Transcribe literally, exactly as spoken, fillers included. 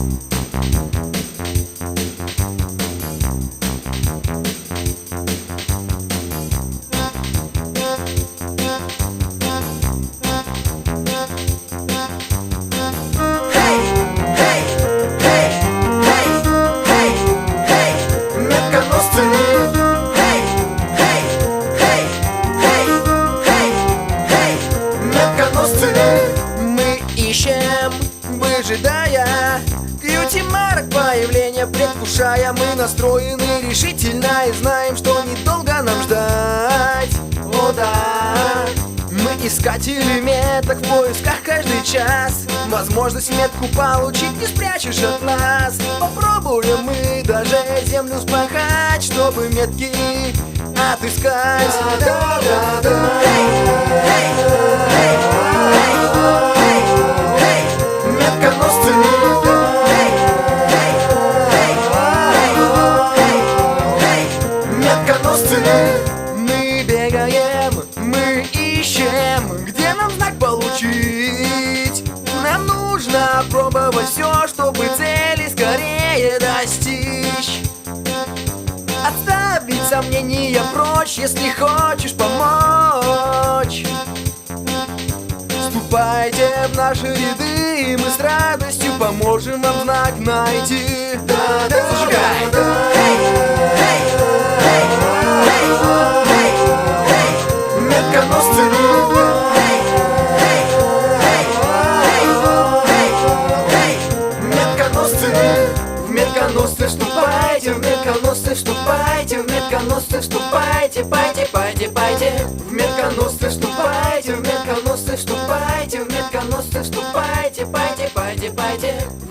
Мы ищем, выжидая кьюти-марок появления предвкушая. Мы настроены решительно и знаем, что недолго нам ждать. О да, мы искатели меток в поисках каждый час. Возможность метку получить не спрячешь от нас. Попробуем мы даже землю спахать, чтобы метки отыскать. Да, да, да. Метконосцы. Метконосцы. Мы бегаем, мы ищем, где нам знак получить. Нам нужно пробовать все, чтобы цели скорее достичь. Отставить сомнения прочь, если хочешь помочь. Вступайте в наши ряды, и мы с радостью поможем вам знак найти. Да-да, зажигай! Метконосцы. Метконосцы. В метконосцы вступайте, в метконосцы вступайте, в метконосцы вступайте, пойте, пойте, пойте. В метконосцы вступайте, в метконосцы вступайте, в метконосцы вступайте, пойте, пойте, пойте.